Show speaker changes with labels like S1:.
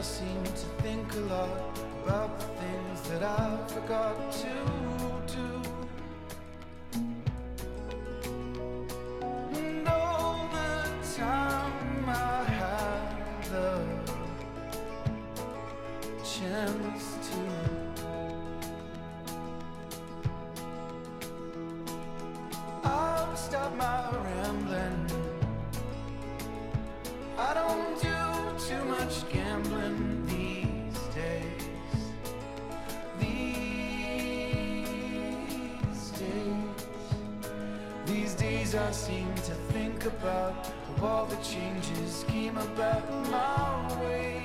S1: seem to think a lot about the things that I forgot to do. And all the time I had the chance to, I'll stop my rambling. I don't do too much gambling these days. These days I seem to think about how all the changes came about my way.